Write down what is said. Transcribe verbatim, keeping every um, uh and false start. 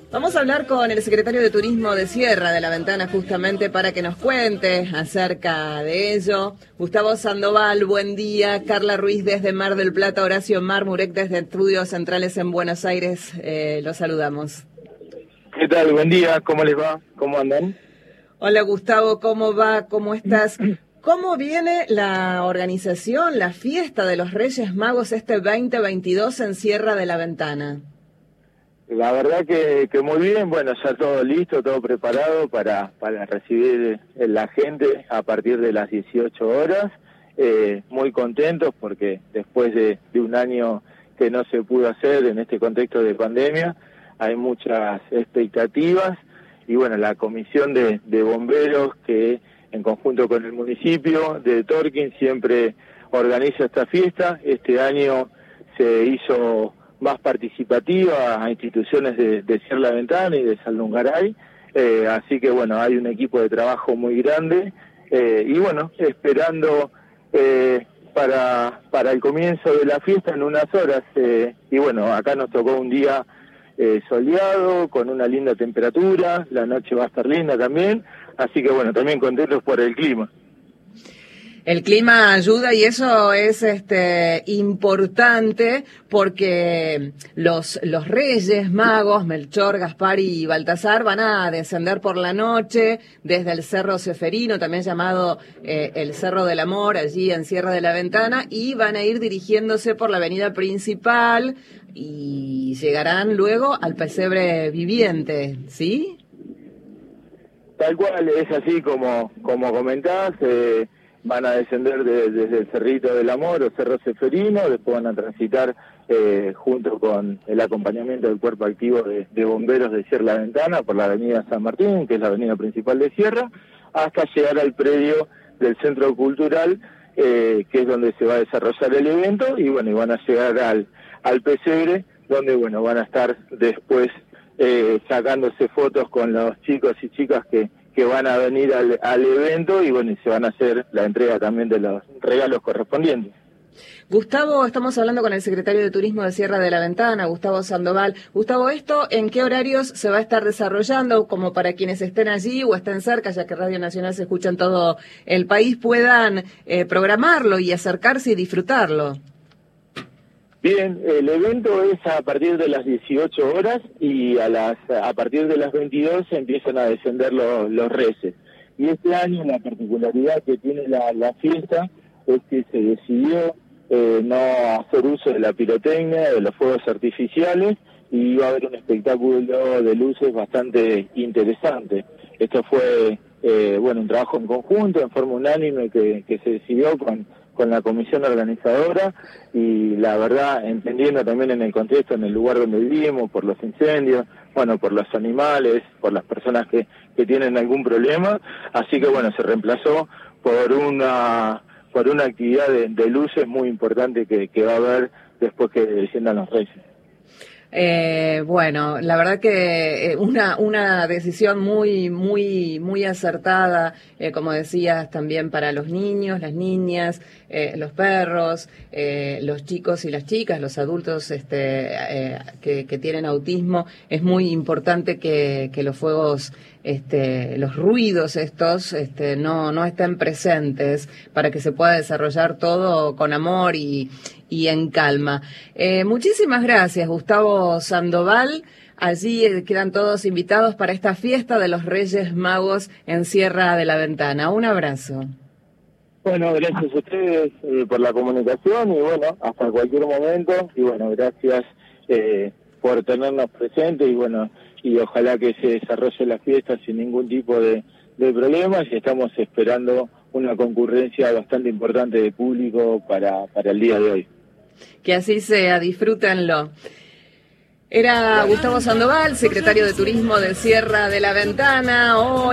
Vamos a hablar con el secretario de Turismo de Sierra de la Ventana justamente para que nos cuente acerca de ello. Gustavo Sandoval, buen día. Carla Ruiz desde Mar del Plata, Horacio Marmurek desde Estudios Centrales en Buenos Aires. Eh, los saludamos. ¿Qué tal? Buen día. ¿Cómo les va? ¿Cómo andan? Hola Gustavo, ¿cómo va? ¿Cómo estás? ¿Cómo viene la organización, la fiesta de los Reyes Magos este veinte veintidós en Sierra de la Ventana? La verdad que, que muy bien, bueno, ya todo listo, todo preparado para, para recibir a la gente a partir de las dieciocho horas. Eh, muy contentos porque después de, de un año que no se pudo hacer en este contexto de pandemia, hay muchas expectativas y bueno, la comisión de, de bomberos que en conjunto con el municipio de Torquín siempre organiza esta fiesta. Este año se hizo más participativa a instituciones de, de Sierra de la Ventana y de Saldungaray, eh, así que bueno, hay un equipo de trabajo muy grande eh, y bueno, esperando eh, para, para el comienzo de la fiesta en unas horas, eh, y bueno, acá nos tocó un día eh, soleado, con una linda temperatura, la noche va a estar linda también, así que bueno, también contentos por el clima. El clima ayuda y eso es este importante porque los, los Reyes Magos, Melchor, Gaspar y Baltasar, van a descender por la noche desde el Cerro Ceferino, también llamado eh, el Cerro del Amor, allí en Sierra de la Ventana, y van a ir dirigiéndose por la avenida principal y llegarán luego al pesebre viviente, ¿sí? Tal cual, es así como, como comentás, eh, van a descender de, desde el Cerrito del Amor o Cerro Ceferino, después van a transitar eh, junto con el acompañamiento del Cuerpo Activo de, de Bomberos de Sierra de la Ventana por la avenida San Martín, que es la avenida principal de Sierra, hasta llegar al predio del Centro Cultural, eh, que es donde se va a desarrollar el evento, y bueno, y van a llegar al, al pesebre, donde bueno, van a estar después eh, sacándose fotos con los chicos y chicas que que van a venir al, al evento y bueno, y se van a hacer la entrega también de los regalos correspondientes. Gustavo, estamos hablando con el secretario de Turismo de Sierra de la Ventana, Gustavo Sandoval. Gustavo, ¿esto en qué horarios se va a estar desarrollando? Como para quienes estén allí o estén cerca, ya que Radio Nacional se escucha en todo el país, puedan eh, programarlo y acercarse y disfrutarlo. Bien, el evento es a partir de las dieciocho horas y a las a partir de las veintidós se empiezan a descender los, los reyes. Y este año la particularidad que tiene la, la fiesta es que se decidió eh, no hacer uso de la pirotecnia, de los fuegos artificiales, y va a haber un espectáculo de luces bastante interesante. Esto fue eh, bueno, un trabajo en conjunto, en forma unánime, que, que se decidió con con la comisión organizadora y la verdad, entendiendo también en el contexto, en el lugar donde vivimos, por los incendios, bueno, por los animales, por las personas que, que tienen algún problema, así que bueno, se reemplazó por una por una actividad de, de luces muy importante que, que va a haber después que desciendan los reyes. Eh, bueno, la verdad que una una decisión muy muy muy acertada, eh, como decías, también para los niños, las niñas, eh, los perros, eh, los chicos y las chicas, los adultos este, eh, que, que tienen autismo. Es muy importante que, que los fuegos, este, los ruidos estos, este, no no estén presentes para que se pueda desarrollar todo con amor y y en calma. Eh, muchísimas gracias, Gustavo Sandoval. Allí eh, quedan todos invitados para esta fiesta de los Reyes Magos en Sierra de la Ventana. Un abrazo. Bueno, gracias a ustedes eh, por la comunicación y bueno, hasta cualquier momento. Y bueno, gracias eh, por tenernos presentes y bueno, y ojalá que se desarrolle la fiesta sin ningún tipo de, de problemas y estamos esperando una concurrencia bastante importante de público para, para el día de hoy. Que así sea, disfrútenlo. Era Gustavo Sandoval, secretario de Turismo de Sierra de la Ventana. Hoy